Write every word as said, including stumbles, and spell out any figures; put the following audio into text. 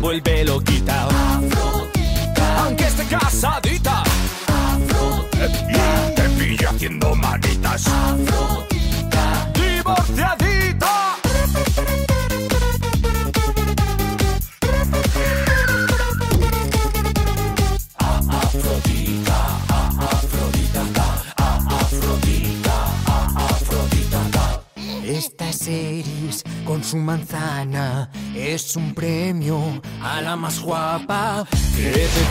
vuelve loquita. Afrodita. Aunque esté casadita. Afrodita. Te pilla haciendo manitas. Afrodita. Divorciadita. Afrodita, Afrodita, Afrodita, Afrodita. Esta es Eris con su manzana, es un premio a la más guapa que te